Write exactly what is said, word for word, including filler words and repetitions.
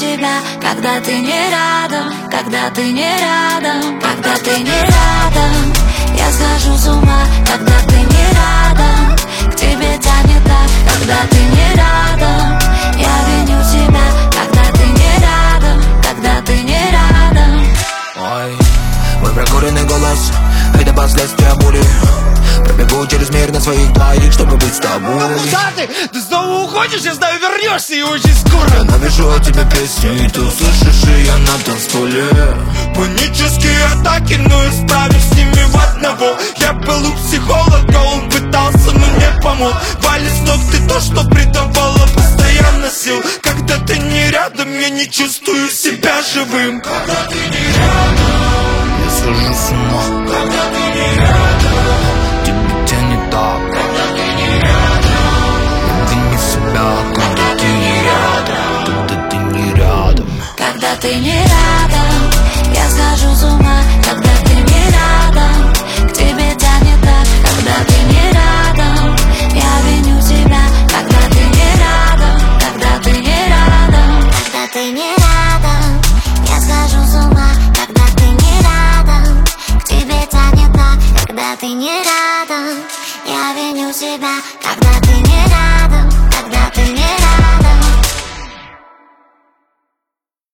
себя, когда ты не рядом, когда ты не рядом, когда ты не рядом. Я схожу с ума, когда ты не рядом. К тебе тянет так, когда ты не рядом. Я виню себя, когда ты не рядом, когда ты не рядом. Ой, мой прокуренный голос — это последствия боли. Пробегу через мир на своих двоих, чтобы быть с тобой. Куда ты? Ты снова уходишь, я знаю, вернешься и очень скоро. Я напишу о тебе песни, и ты услышишь ее на танцполе. Панические атаки, но я справлюсь с ними в одного. Я был у психолога, он пытался, но не помог. Валит с ног ты то, что придавало постоянно сил. Когда ты не рядом, я не чувствую себя живым. Когда ты не рядом, я схожу с ума. Когда ты не рядом, тебе тянет так, когда ты не рядом. вини себя, когда ты не рядом, когда ты не рядом. Когда ты не рядом, я схожу с ума. Когда ты не рядом, к тебе тянет так, когда ты не рядом. Я виню себя, когда ты не рядом, когда ты не рядом. Когда ты не рядом, я схожу с ума. Когда ты не рядом, к тебе тянет так, когда ты не рядом. Я виню себя, когда